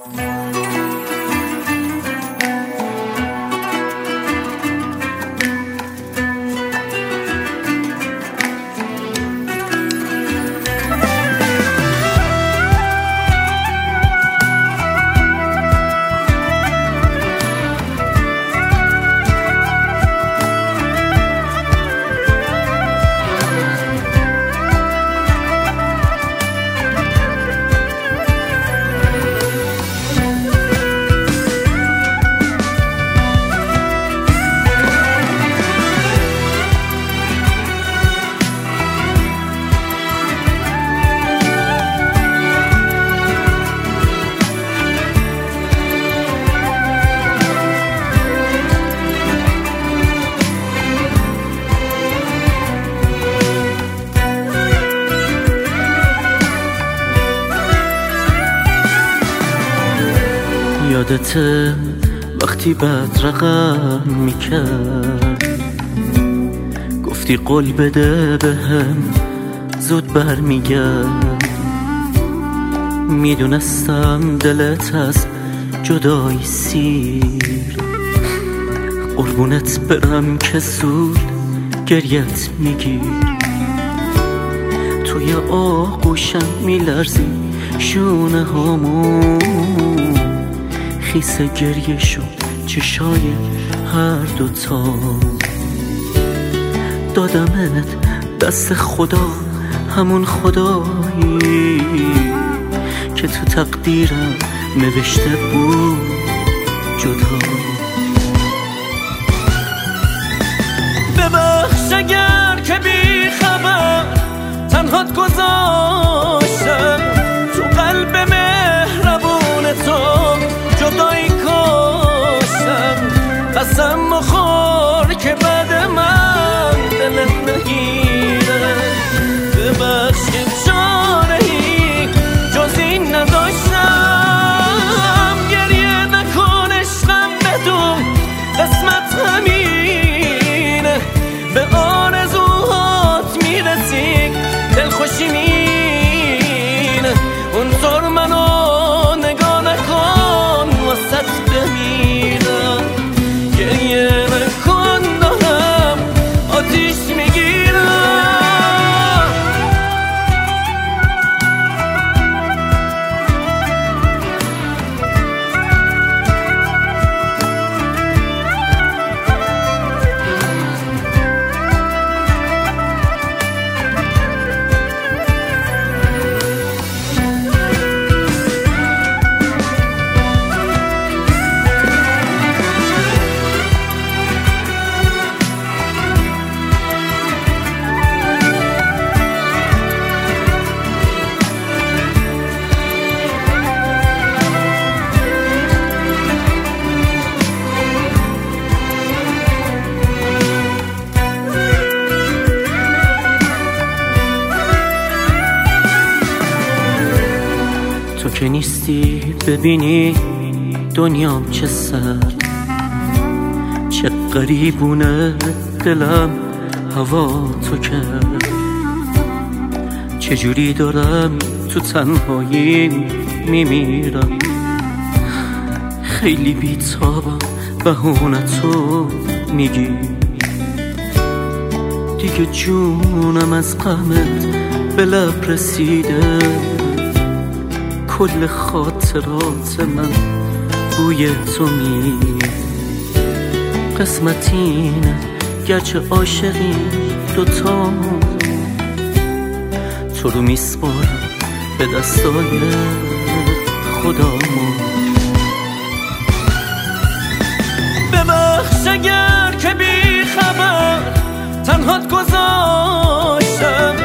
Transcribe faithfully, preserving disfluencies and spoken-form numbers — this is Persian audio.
یادته وقتی بدرقم میکرد گفتی قول بده بهم زود برمیگرد. میدونستم دلت از جدایی سیر، قربونت برم که زود گریت میگیر. توی آغوشم میلرزی شونه هامون، خیس گریه شد چشای هر دوتا. دادمت دست خدا، همون خدایی که تو تقدیرم نوشته بود جدا. ببخش اگر که بی خبر تنهات گذاشتم، تو قلب مهربون تو جدایی کاشتم. قسم مخور که بعد من دلت نگیره. ببخش که چاره‌ای جز این نداشتم. گریه نکن عشقم، بدون قسمت همینه. به آرزوهات میرسی دلخوشی مینه. اونطور منو نگاه نکن واسط بمیرم. گریه نکن دارم آتیش میگیرم. تو که نیستی ببینی دنیام چه سرد، چه غریبونه دلم هوا تو کرد. چجوری دارم تو تنهایی میمیرم. خیلی بی‌تابم بهونتو میگی. دیگه جونم از غمت به لب رسیده. کل خاطرات من بوی تو میده. قسمت اینه گرچه عاشقی دوتا، تو رو میسپارم به دستای خدامون. ببخش اگر که بی خبر تنهات گذاشتم،